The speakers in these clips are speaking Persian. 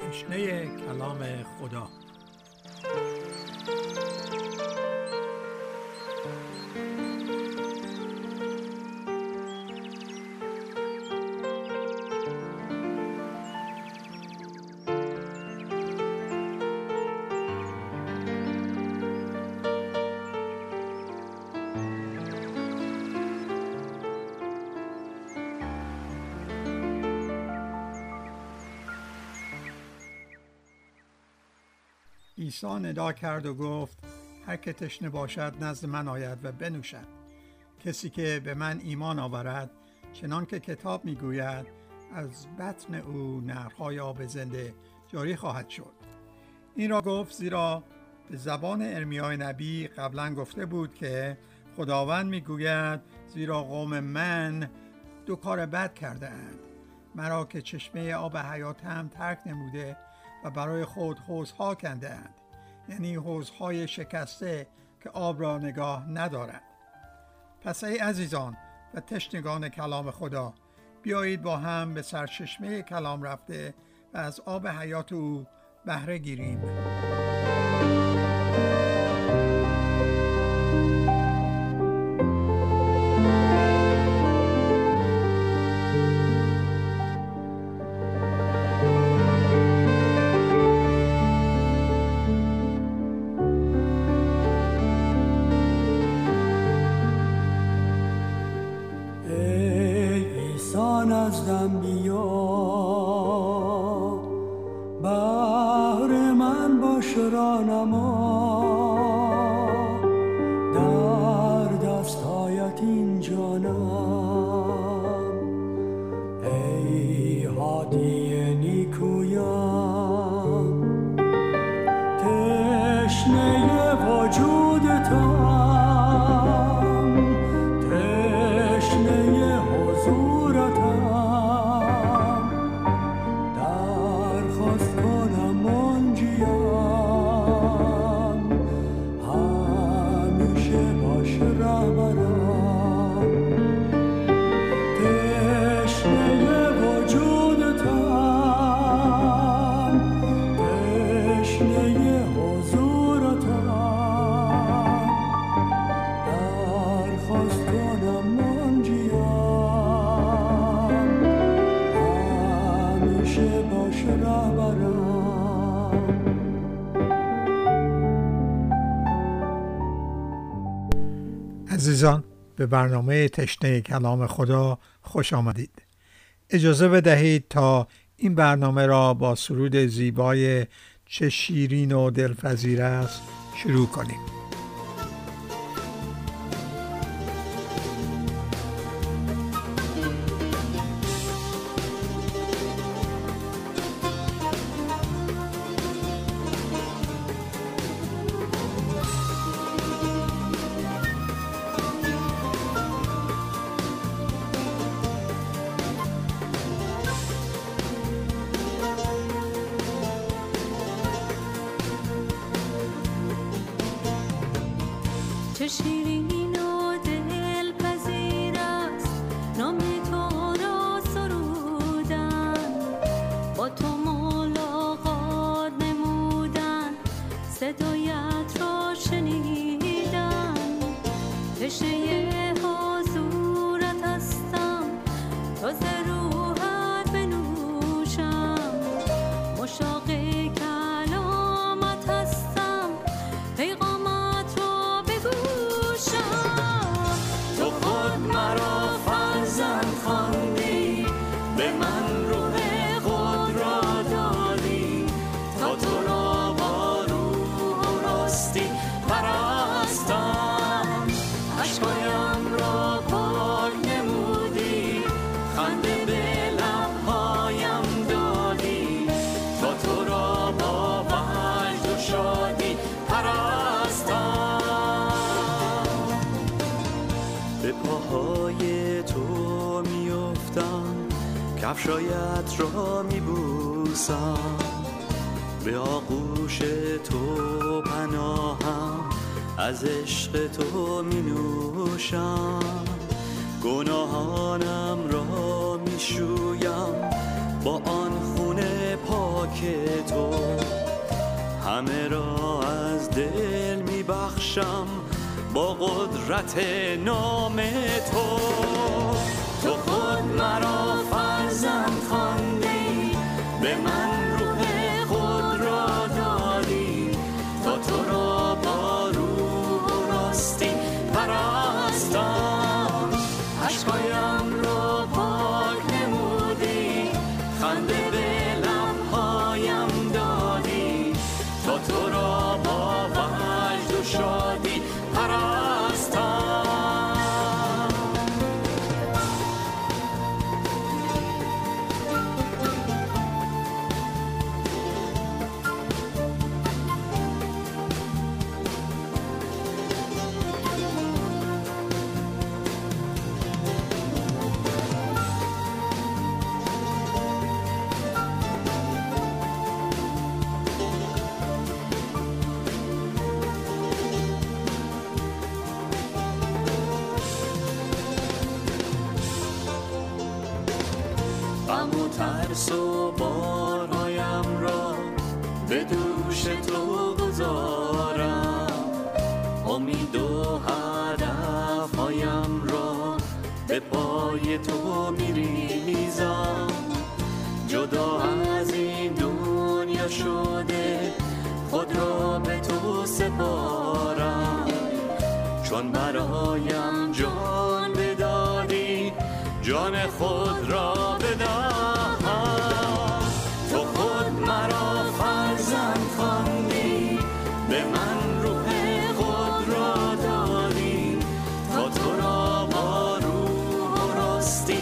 تشنه کلام خدا. عیسی ندا کرد و گفت هر که تشنه باشد نزد من آید و بنوشد. کسی که به من ایمان آورد چنان که کتاب میگوید از بطن او نهرهای آب زنده جاری خواهد شد. این را گفت زیرا به زبان ارمیا نبی قبلا گفته بود که خداوند میگوید زیرا قوم من دو کار بد کرده اند، مرا که چشمه آب حیات هم ترک نموده و برای خود حوضها کنده اند، یعنی حوضهای شکسته که آب را نگاه ندارند. پس ای عزیزان و تشنگان کلام خدا، بیایید با هم به سرچشمه کلام رفته و از آب حیات او بهره گیریم. نزدم بیا، بهر من باش راهنما، در دستایت این جانم، ای هادی نیکویم، تشنه وجودتم، تشنه حضورتم، درخواست کنم منجیم، همیشه باش رهبرم، تشنه وجودتم، تشنه حضورتم، درخواست کنم منجیم، همیشه باش رهبرم. عزیزان، به برنامه تشنه کلام خدا خوش آمدید. اجازه بدهید تا این برنامه را با سرود زیبای چه شیرین و دلپذیر است شروع کنیم. چه شیرین و دلپذیر است نام تو را سرودن، با تو ملاقات نمودن، صدایت را شنیدن، تشنه حضورت هستم، تازه روحت بنوشم، مشتاق کلامت هستم، پیغامت را بگوشم. تو خود مرا فرزند خواندی، به من روح خود را دادی، تا تو را با روح و راستی پرستم، اشکایم را پاک نمودی، خنده به لبهایم دادی، تا تو را با وجد و شادی پرستم. به پاهای تو میافتم، کفشایت را میبوسم، به آغوش تو پناهم، از عشق تو مینوشم، گناهانم را میشویم، با آن خون پاک تو. همه را از دل میبخشم با قدرت نام تو. تو خود مرا فرزند خواندی، به من روح خود را دادی، تا تو را با روح و راستی پرستم. اشکایم را پاک نمودی، خنده به لبهایم دادی، تا تو را با وجد و شادی پرستم. غم و ترس و بارهایم را به دوش تو گذارم، امید و هدفهایم را به پای تو میریزم. جدا از این دنیا شده خود را به تو سپارم، چون برایم جان بدادی جان خود را بدهم. تو خود مرا فرزند خواندی، به من روح خود را دادی، تا تو را با روح و راستی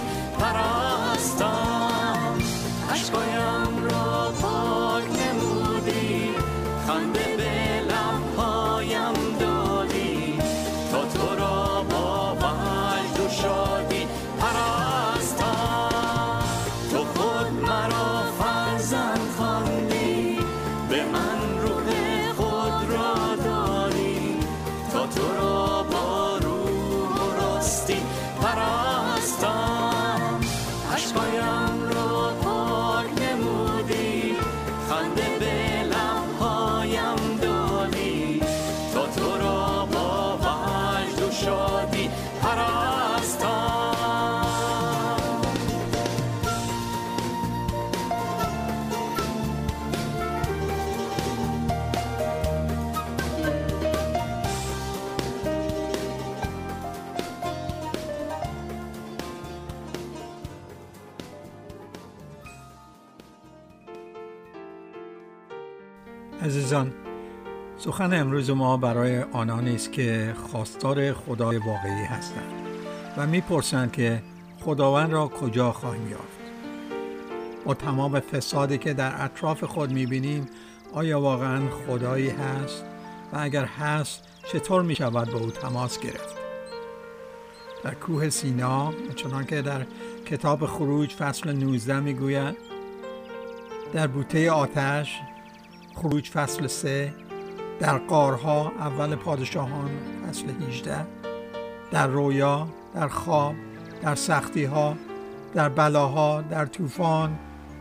پرستم. اشکایم را پاک نمودی، خنده به لبهایم دادی، تا تو را با وجد و شادی پرستم. تو خود مرا فرزند خواندی، به من روح خود را دادی، تا تو را با روح و راستی پرستم. اشکایم را پاک نمودی، خنده به لبهایم دادی، تا تو را با وجد و شادی پرستم. عزیزان، سخن امروز ما برای آنانی است که خواستار خدای واقعی هستند و میپرسند که خداوند را کجا خواهیم یافت. با تمام فسادی که در اطراف خود میبینیم، آیا واقعا خدایی هست؟ و اگر هست چطور میشود با او تماس گرفت؟ در کوه سینا، چنان که در کتاب خروج فصل 19 میگوید، در بوته آتش خروج فصل 3، در غارها اول پادشاهان فصل 18، در رویا، در خواب، در سختی‌ها، در بلاها، در طوفان.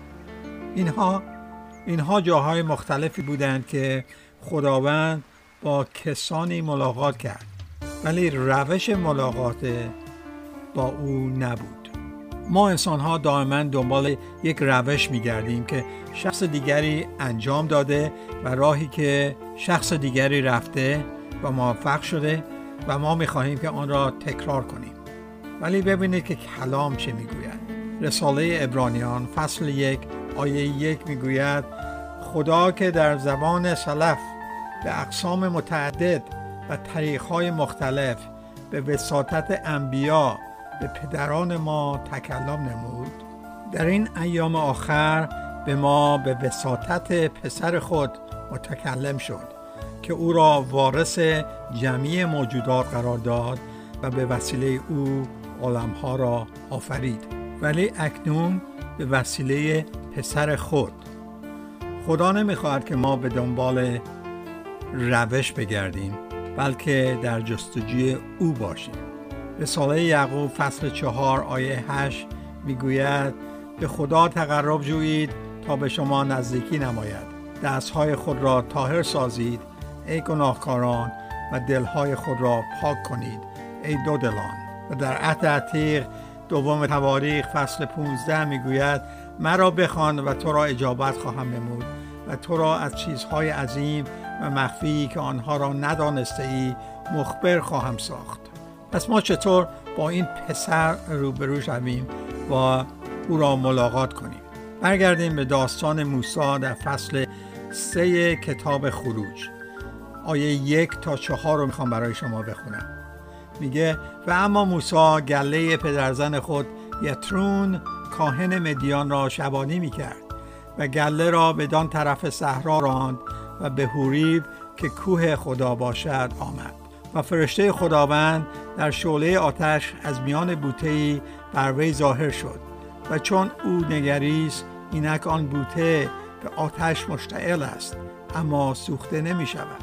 اینها جاهای مختلفی بودند که خداوند با کسانی ملاقات کرد، ولی روش ملاقات با او نبود. ما انسان‌ها دائما دنبال یک روش می‌گردیم که شخص دیگری انجام داده و راهی که شخص دیگری رفته و موفق شده و ما می‌خواهیم که آن را تکرار کنیم. ولی ببینید که کلام چه می‌گوید. رساله عبرانیان فصل 1 آیه 1 می‌گوید خدا که در زبان سلف به اقسام متعدد و طریق‌های مختلف به وساطت انبیا به پدران ما تکلم نمود، در این ایام آخر به ما به وساطت پسر خود متکلم شد که او را وارث جمیع موجودات قرار داد و به وسیله او عالم‌ها را آفرید. ولی اکنون به وسیله پسر خود. خدا نمی‌خواهد که ما به دنبال روش بگردیم، بلکه در جستجوی او باشیم. رساله یعقوب فصل 4 آیه 8 میگوید به خدا تقرب جویید تا به شما نزدیکی نماید. دستهای خود را طاهر سازید ای گناهکاران و دلهای خود را پاک کنید ای دودلان. و در عهد عتیق دوم تواریخ فصل 15 میگوید مرا بخوان و تو را اجابت خواهم نمود و تو را از چیزهای عظیم و مخفی که آنها را ندانسته ای مخبر خواهم ساخت. پس ما چطور با این پسر روبرو شویم و او را ملاقات کنیم؟ برگردیم به داستان موسی در فصل 3 کتاب خروج. آیه 1 تا 4 رو میخوام برای شما بخونم. میگه و اما موسی گله پدرزن خود یترون کاهن مدیان را شبانی میکرد و گله را بدان طرف صحرا راند و به هوریب که کوه خدا باشد آمد و فرشته خداوند در شعله آتش از میان بوته‌ای بر وی ظاهر شد و چون او نگریست اینک آن بوته به آتش مشتعل است اما سوخته نمی شود.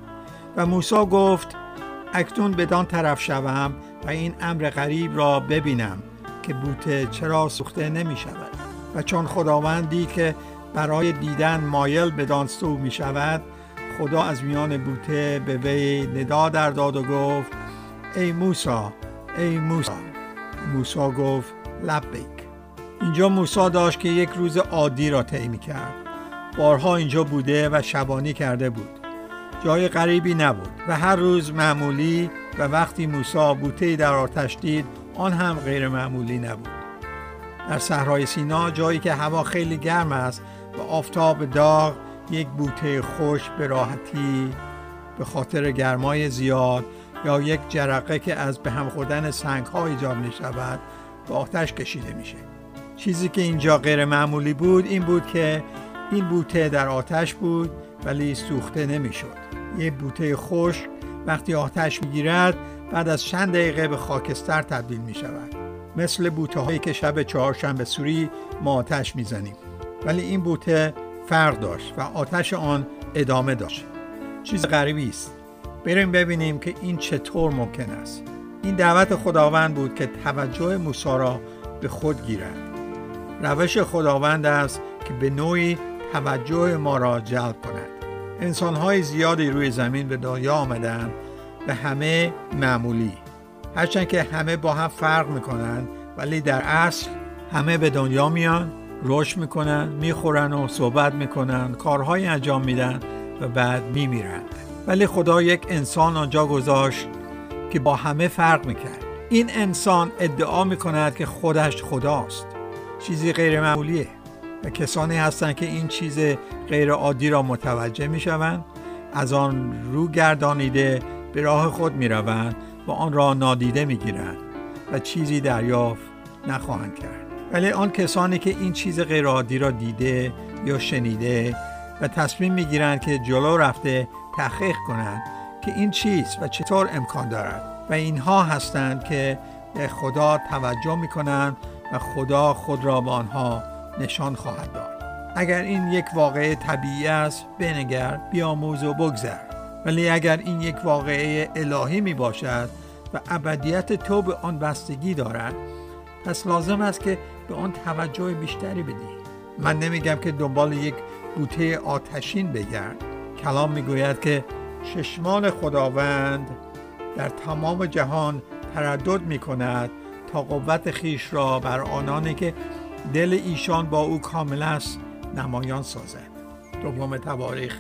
و موسی گفت اکنون بدان طرف شوم و این امر غریب را ببینم که بوته چرا سوخته نمی شود. و چون خداوند دید که برای دیدن مایل بدان سو می شود، خدا از میان بوته به وی ندا در داد و گفت ای موسی، ای موسی. موسی گفت لبیک. اینجا موسی داشت که یک روز عادی را طی می‌کرد. بارها اینجا بوده و شبانی کرده بود. جای غریبی نبود و هر روز معمولی و وقتی موسی بوته‌ای در آتش دید آن هم غیر معمولی نبود. در صحرای سینا جایی که هوا خیلی گرم است و آفتاب داغ، یک بوته خشک به راحتی به خاطر گرمای زیاد یا یک جرقه که از به هم خوردن سنگ‌ها ایجاد می‌شود به آتش کشیده میشه. چیزی که اینجا غیر معمولی بود این بود که این بوته در آتش بود ولی سوخته نمیشد. یک بوته خشک وقتی آتش میگیرد بعد از چند دقیقه به خاکستر تبدیل میشود. مثل بوته هایی که شب چهارشنبه سوری ما آتش میزنیم. ولی این بوته فرق داشت و آتش آن ادامه داشت. چیز غریبی است. بریم ببینیم که این چطور ممکن است. این دعوت خداوند بود که توجه موسی را به خود گیرد. روش خداوند است که به نوعی توجه ما را جلب کند. انسان‌های زیادی روی زمین به دنیا آمدند و همه معمولی. هرچند که همه با هم فرق میکنن ولی در اصل همه به دنیا میان، رشد میکنن، میخورن و صحبت میکنن، کارهای انجام میدن و بعد میمیرن. ولی خدا یک انسان آنجا گذاشت که با همه فرق میکرد. این انسان ادعا میکند که خودش خداست. چیزی غیر معمولیه و کسانی هستند که این چیز غیر عادی را متوجه میشوند، از آن رو گردانیده به راه خود میروند و آن را نادیده میگیرند و چیزی دریافت نخواهند کرد. ولی آن کسانی که این چیز غیر عادی را دیده یا شنیده و تصمیم میگیرند که جلو رفته تحقیق کنند که این چیز و چطور امکان دارد و اینها هستند که به خدا توجه میکنند و خدا خود را به آنها نشان خواهد داد. اگر این یک واقعه طبیعی است بنگر، بیاموز و بگذر. ولی اگر این یک واقعه الهی می باشد و ابدیت تو به آن بستگی دارد، پس لازم است که به آن توجه بیشتری بدی. من نمیگم که دنبال یک بوته آتشین بگرد. کلام میگوید که چشمان خداوند در تمام جهان تردد میکند تا قوت خیش را بر آنانی که دل ایشان با او کامل است نمایان سازد. دوم تواریخ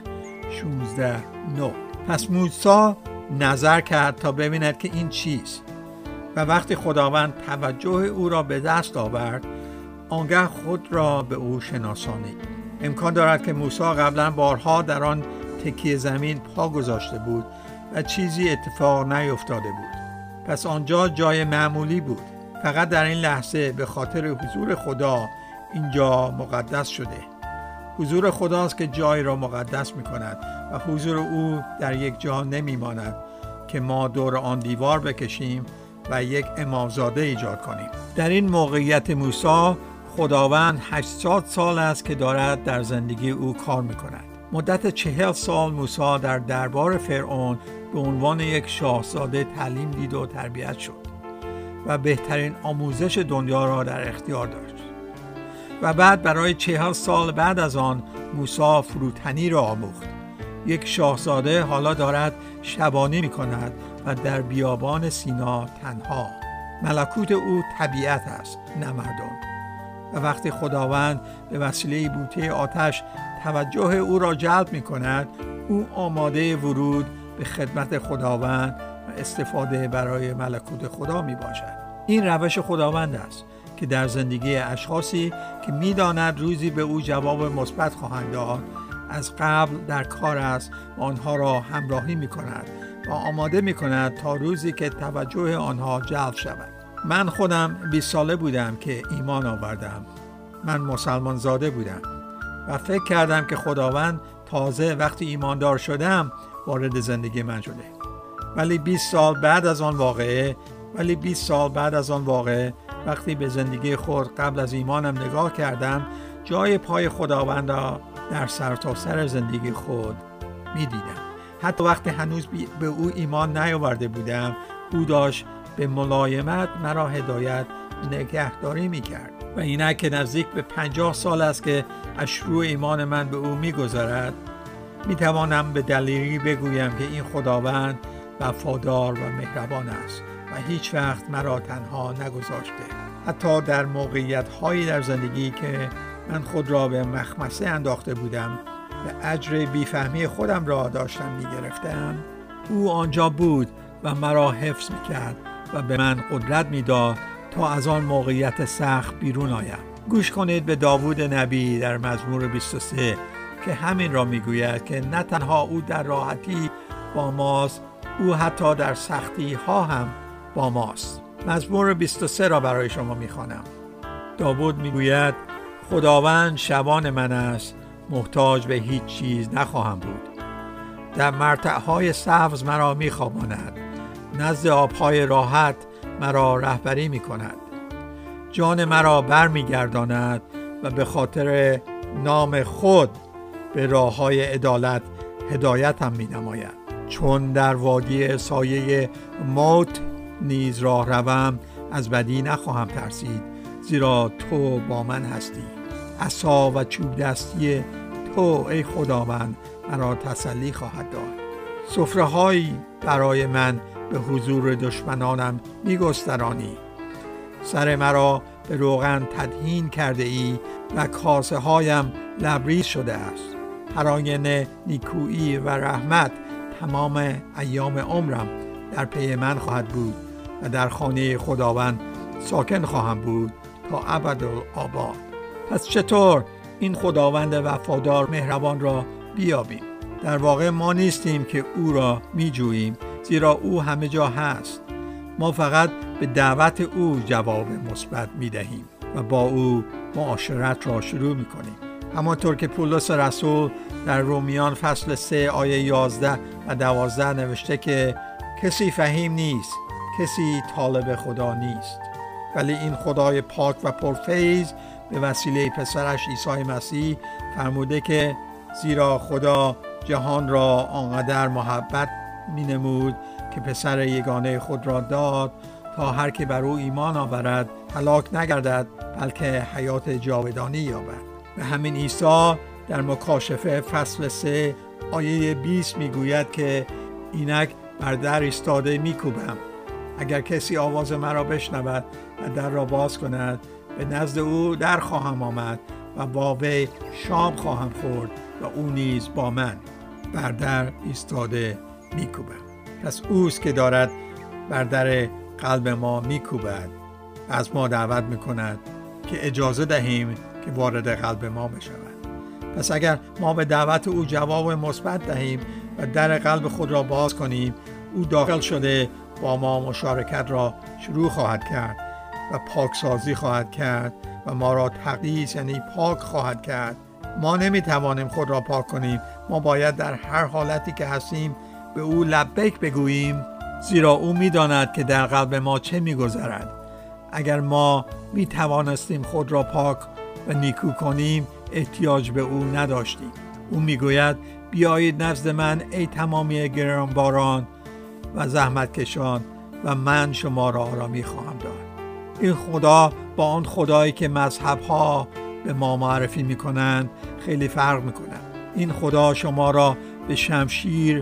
16:9. پس موسی نظر کرد تا ببیند که این چیست و وقتی خداوند توجه او را به دست آورد آنگاه خود را به او شناسانید. امکان دارد که موسی قبلا بارها در آن تکیه زمین پا گذاشته بود و چیزی اتفاق نیفتاده بود. پس آنجا جای معمولی بود. فقط در این لحظه به خاطر حضور خدا اینجا مقدس شده. حضور خداست که جای را مقدس می کند و حضور او در یک جا نمی ماند که ما دور آن دیوار بکشیم و یک امامزاده ایجاد کنیم. در این موقعیت موسی خداوند 80 سال است که دارد در زندگی او کار می کند. مدت 40 سال موسی در دربار فرعون به عنوان یک شاهزاده تعلیم دید و تربیت شد و بهترین آموزش دنیا را در اختیار داشت. و بعد برای 40 سال بعد از آن موسی فروتنی را آموخت. یک شاهزاده حالا دارد شبانی می کند و در بیابان سینا تنها. ملکوت او طبیعت است، نه مردم. و وقتی خداوند به وسیله بوته آتش توجه او را جلب می کند، او آماده ورود به خدمت خداوند و استفاده برای ملکوت خدا می باشد. این روش خداوند است که در زندگی اشخاصی که می داند روزی به او جواب مثبت خواهند داد، از قبل در کار است و آنها را همراهی می کند و آماده می کند تا روزی که توجه آنها جلب شود. من خودم 20 ساله بودم که ایمان آوردم. من مسلمان زاده بودم و فکر کردم که خداوند تازه وقتی ایماندار شدم وارد زندگی من شده. ولی 20 سال بعد از آن واقعه وقتی به زندگی خود قبل از ایمانم نگاه کردم، جای پای خداوند را در سرتاسر زندگی خود می دیدم. حتی وقتی هنوز به او ایمان نیاورده بودم، او داشت به ملایمت مرا هدایت نگهداری می کرد. و اینک که نزدیک به 50 سال است که از شروع ایمان من به او می گذرد، می توانم به دلیری بگویم که این خداوند وفادار و مهربان است و هیچ وقت مرا تنها نگذاشته. حتی در موقعیت‌هایی در زندگی که من خود را به مخمصه انداخته بودم و اجر بیفهمی خودم را داشتم می‌گرفتم، او آنجا بود و مرا حفظ می‌کرد و به من قدرت می‌داد تا از آن موقعیت سخت بیرون آیم. گوش کنید به داوود نبی در مزمور 23 که همین را می‌گوید که نه تنها او در راحتی با ماست، او حتی در سختی ها هم با ماست. مزمور 23 را برای شما می‌خوانم. داوود می‌گوید خداوند شبان من است، محتاج به هیچ چیز نخواهم بود. در مرتعهای سبز مرا می‌خواباند، نزد آب‌های راحت مرا رهبری می‌کند. جان مرا برمیگرداند و به خاطر نام خود به راه‌های عدالت هدایتم می‌نماید. چون در وادی سایه موت نیز راه روم، از بدی نخواهم ترسید، زیرا تو با من هستی. عصا و چوب دستی تو ای خداوند مرا تسلی خواهد داد. سفره‌هایی برای من به حضور دشمنانم می‌گسترانی. سر مرا به روغن تدهین کرده ای و کاسه هایم لبریز شده است. هر آینه نیکویی و رحمت تمام ایام عمرم در پی من خواهد بود و در خانه خداوند ساکن خواهم بود تا ابدالآباد. پس چطور این خداوند وفادار مهربان را بیابیم؟ در واقع ما نیستیم که او را می جوییم، زیرا او همه جا هست. ما فقط به دعوت او جواب مثبت می دهیم و با او معاشرت را شروع می کنیم. همانطور که پولس رسول در رومیان فصل 3 آیه 11 و 12 نوشته که کسی فهیم نیست، کسی طالب خدا نیست، ولی این خدای پاک و پرفیض به وسیله پسرش عیسی مسیح فرموده که زیرا خدا جهان را آنقدر محبت می نمود که پسر یگانه خود را داد تا هر که بر او ایمان آورد هلاک نگردد بلکه حیات جاودانی یابد. و همین عیسی در مکاشفه فصل 3 آیه 20 میگوید که اینک بر در ایستاده میکوبم، اگر کسی آواز مرا بشنود و در را باز کند، به نزد او در خواهم آمد و با وی شام خواهم خورد و او نیز با من. بر در ایستاده میکوبم. پس اوست که دارد بر در قلب ما میکوبد، از ما دعوت میکند که اجازه دهیم که وارد قلب ما بشود. پس اگر ما به دعوت او جواب مثبت دهیم و در قلب خود را باز کنیم، او داخل شده با ما مشارکت را شروع خواهد کرد و پاکسازی خواهد کرد و ما را تقدیس یعنی پاک خواهد کرد. ما نمیتوانیم خود را پاک کنیم. ما باید در هر حالتی که هستیم به او لبیک بگوییم، زیرا او میداند که در قلب ما چه میگذرد. اگر ما میتوانستیم خود را پاک و نیکو کنیم، احتیاج به او نداشتیم. او میگوید بیایید نزد من ای تمامی گرانباران و زحمتکشان و من شما را آرامی خواهم داد. این خدا با آن خدایی که مذهب‌ها به ما معرفی میکنند خیلی فرق میکنند. این خدا شما را به شمشیر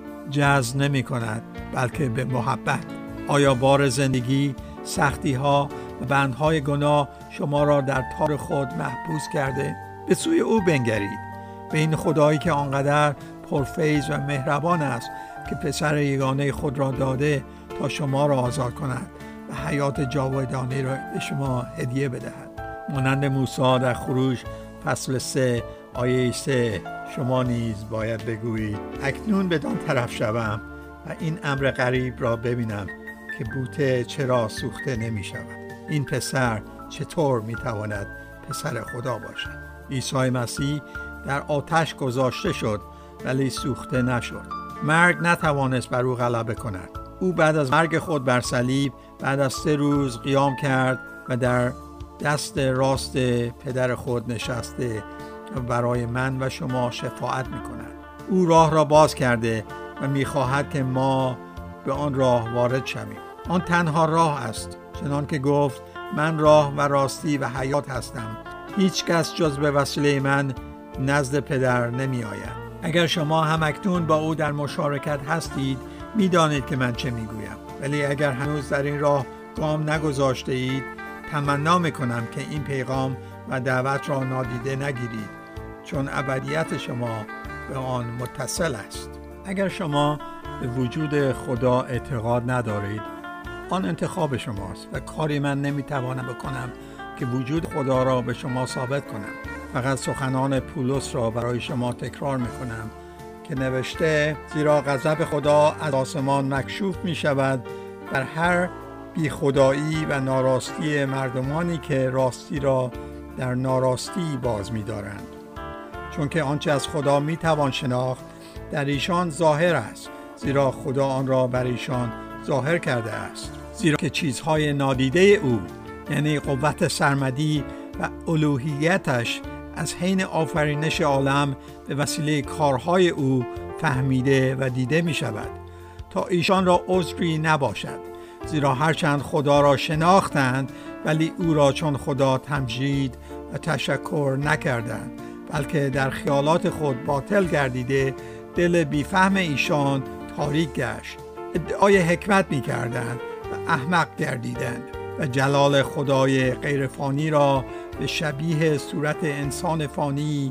جذب نمی کند بلکه به محبت. آیا بار زندگی، سختی ها و بندهای گناه شما را در تار خود محبوس کرده؟ به سوی او بنگرید، به این خدایی که آنقدر پرفیض و مهربان است که پسر یگانه خود را داده تا شما را آزاد کند و حیات جاودانی را به شما هدیه بدهد. مانند موسی در خروج فصل 3 آیه 3 شما نیز باید بگویید اکنون بدان طرف شوم و این امر غریب را ببینم که بوته چرا سوخته نمی شود. این پسر چطور می تواند پسر خدا باشد؟ عیسی مسیح در آتش گذاشته شد ولی سوخته نشد. مرگ نتوانست بر او غلبه کند. او بعد از مرگ خود بر صلیب بعد از 3 روز قیام کرد و در دست راست پدر خود نشسته و برای من و شما شفاعت می کند. او راه را باز کرده و می خواهد که ما به آن راه وارد شویم. آن تنها راه است، چنان که گفت من راه و راستی و حیات هستم. هیچ کس جز به وسیله من نزد پدر نمی آید. اگر شما هم اکنون با او در مشارکت هستید می دانید که من چه می گویم. ولی اگر هنوز در این راه گام نگذاشته اید تمنا می کنم که این پیغام و دعوت را نادیده نگیرید، چون ابدیت شما به آن متصل است. اگر شما به وجود خدا اعتقاد ندارید آن انتخاب شماست و کاری من نمیتوانم بکنم که وجود خدا را به شما ثابت کنم. فقط سخنان پولس را برای شما تکرار میکنم که نوشته زیرا غضب خدا از آسمان مکشوف می شود بر هر بی خدایی و ناراستی مردمانی که راستی را در ناراستی باز می دارند. چون که آنچه از خدا می توان شناخت در ایشان ظاهر است، زیرا خدا آن را بر ایشان ظاهر کرده است. زیرا که چیزهای نادیده او یعنی قوت سرمدی و الوهیتش از حین آفرینش عالم به وسیله کارهای او فهمیده و دیده می شود تا ایشان را عذری نباشد. زیرا هرچند خدا را شناختند ولی او را چون خدا تمجید و تشکر نکردند، بلکه در خیالات خود باطل گردیده دل بیفهم ایشان تاریک گشت. ادعای حکمت می کردند و احمق گردیدند و جلال خدای غیرفانی را به شبیه صورت انسان فانی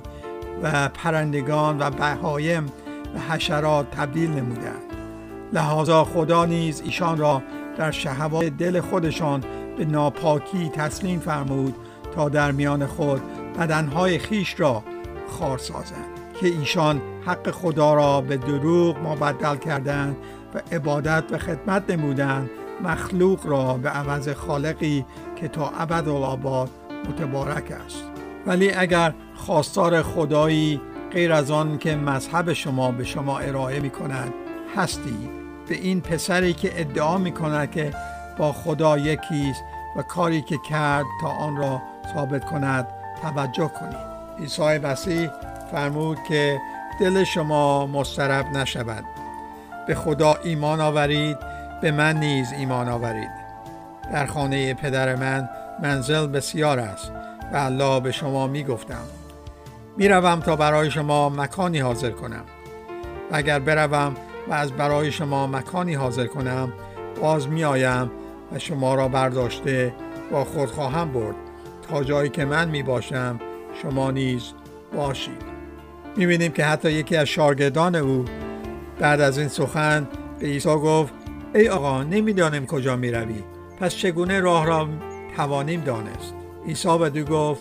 و پرندگان و بهایم و حشرات تبدیل نمودند. لذا خدا نیز ایشان را در شهوات دل خودشان به ناپاکی تسلیم فرمود تا در میان خود بدنهای خیش را خوار سازند که ایشان حق خدا را به دروغ مبدل کردند و عبادت و خدمت نمودند مخلوق را به عوض خالقی که تا ابدالآباد متبارک است. ولی اگر خواستار خدایی غیر از آن که مذهب شما به شما ارائه می کند هستید، به این پسری که ادعا می کند که با خدا یکیست و کاری که کرد تا آن را ثابت کند توجه کنید. عیسی مسیح فرمود که دل شما مضطرب نشود. به خدا ایمان آورید، به من نیز ایمان آورید. در خانه پدر من منزل بسیار است و الله به شما می گفتم می روم تا برای شما مکانی حاضر کنم. و اگر بروم و از برای شما مکانی حاضر کنم باز می آیم و شما را برداشته با خود خواهم برد تا جایی که من می باشم شما نیز باشید. می بینیم که حتی یکی از شاگردان او بعد از این سخن به عیسی گفت ای آقا نمیدانیم کجا می روی، پس چگونه راه را توانیم دانست؟ عیسی بدو گفت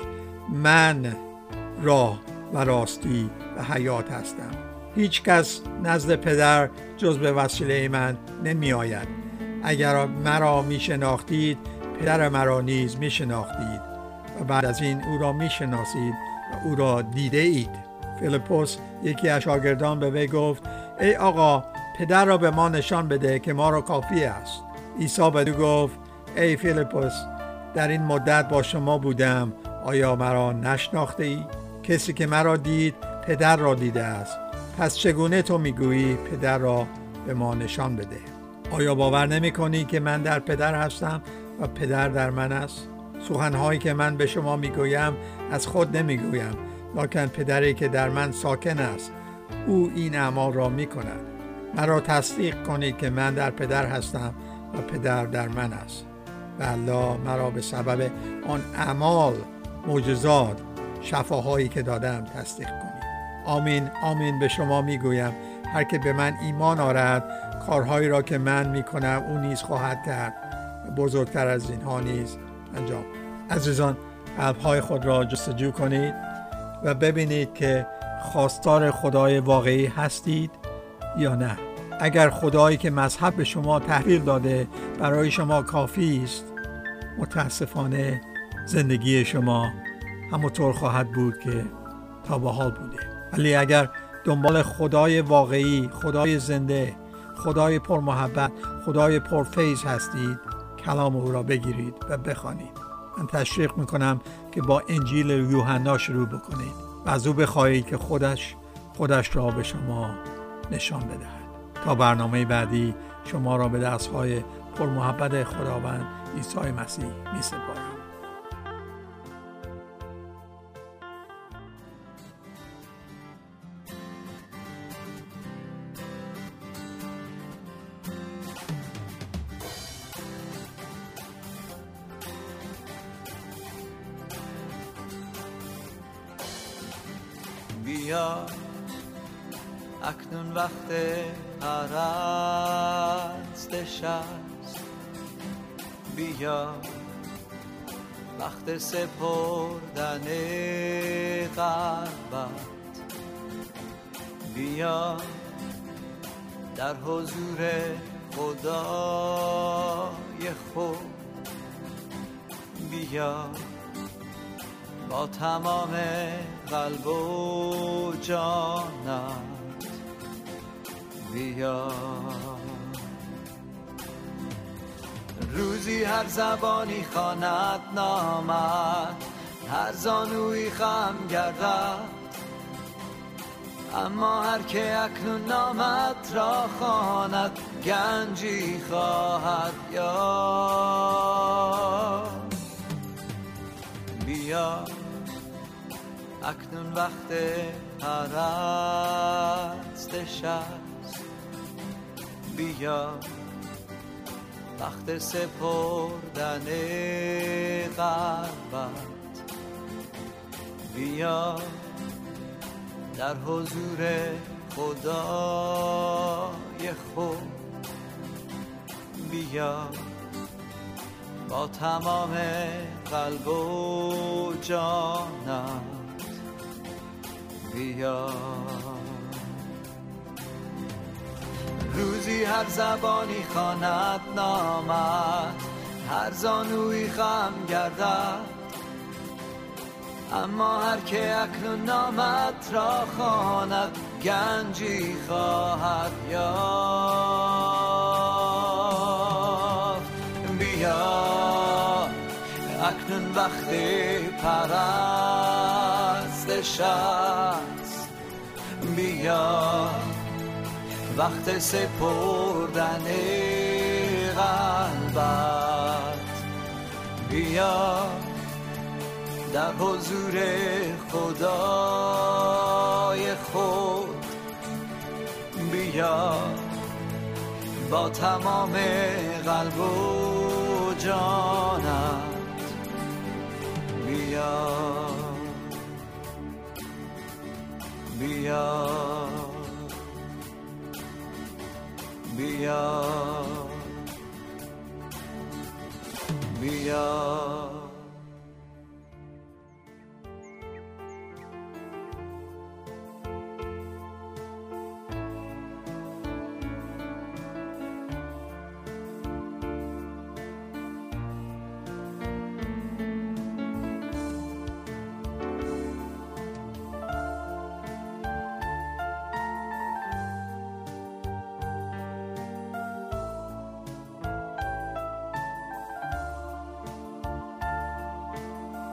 من راه و راستی و حیات هستم. هیچ کس نزد پدر جز به وسیله من نمی آید. اگر مرا می شناختید پدر مرا نیز می شناختید و بعد از این او را می شناسید و او را دیده اید. فیلیپوس یکی از شاگردان به وی گفت ای آقا پدر را به ما نشان بده که ما را کافی است. عیسی بدو گفت ای فیلیپوس در این مدت با شما بودم آیا مرا نشناخته ای؟ کسی که مرا دید پدر را دیده است. پس چگونه تو میگویی پدر را به ما نشان بده؟ آیا باور نمی کنی که من در پدر هستم و پدر در من است؟ سخنهایی که من به شما میگویم از خود نمیگویم، لکن پدری که در من ساکن است او این اعمال را میکند. مرا تصدیق کنید که من در پدر هستم و پدر در من است و الله مرا به سبب آن اعمال، معجزات، شفاهایی که دادم تصدیق کنید. آمین آمین به شما میگویم هر که به من ایمان آورد کارهایی را که من میکنم او نیز خواهد کرد و بزرگتر از اینها نیز انجام. عزیزان، قلب‌های خود را جستجو کنید و ببینید که خواستار خدای واقعی هستید یا نه. اگر خدایی که مذهب به شما تحویل داده برای شما کافی است، متاسفانه زندگی شما همونطور خواهد بود که تا به حال بوده. ولی اگر دنبال خدای واقعی، خدای زنده، خدای پرمحبت، خدای پرفیض هستید، کلام او را بگیرید و بخوانید. من تشویق میکنم که با انجیل یوحنا شروع بکنید و از او بخواهید که خودش را به شما نشان بدهد. تا برنامه بعدی شما را به دستهای پرمحبت خداوند عیسی مسیح میسپارم. بیا اکنون وقت پرستش است، بیا وقت سپردن قلبت، بیا در حضور خدای خود، بیا با تمام قلب و جانت، بیا. روزی هر زبانی خواند نامت، هر زانویی خم گردد، اما هر که اکنون نامت را خواند گنجی خواهد یافت. بیا اکنون وقت پرستش است، بیا وقت سپردن قلبت، بیا در حضور خدای خود، بیا با تمام قلب و جانت، بیا. روزی هر زبانی خواند نامت، هر زانویی خم گردد، اما هر که اکنون نامت را خواند گنجی خواهد یافت. بیا اکنون وقت پرستش است، بیا وقت سپردن قلبت، بیا در حضور خدای خود، بیا با تمام قلب و جانت، بیا بیا بیا بیا.